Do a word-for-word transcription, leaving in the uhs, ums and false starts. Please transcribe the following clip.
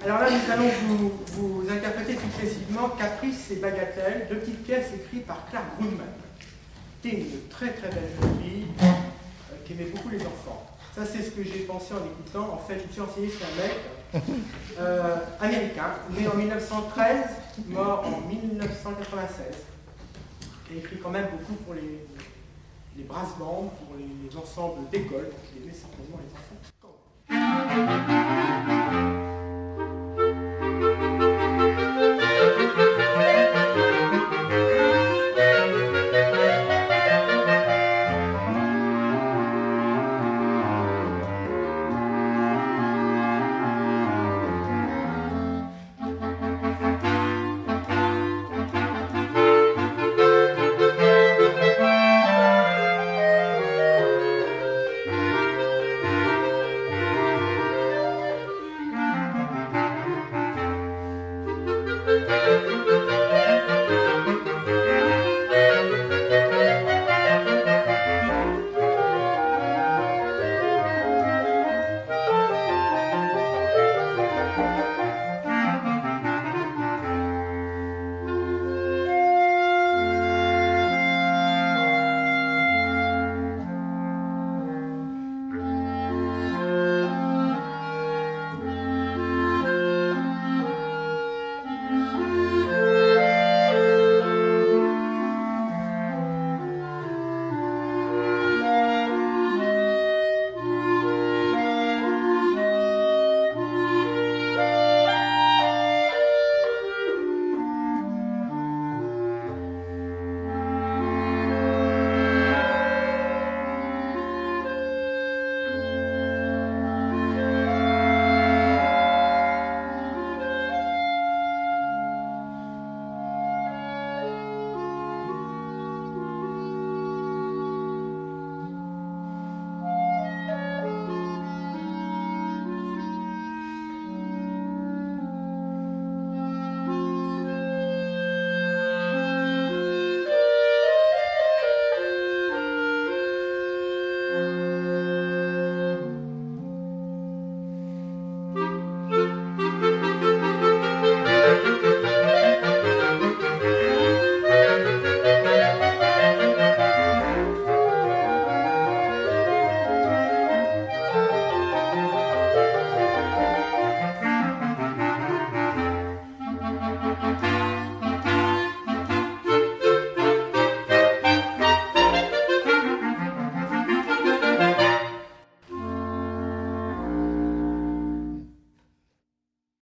Alors là, nous allons vous, vous interpréter successivement Caprice et Bagatelle, deux petites pièces écrites par Claire Grundman, qui était une très très belle fille, euh, qui aimait beaucoup les enfants. Ça, c'est ce que j'ai pensé en écoutant. En fait, je me suis renseigné sur un mec euh, américain, né en mille neuf cent treize, mort en mille neuf cent quatre-vingt-seize, qui a écrit quand même beaucoup pour les, les brass bands, pour les, les ensembles d'école, donc il aimait certainement les enfants.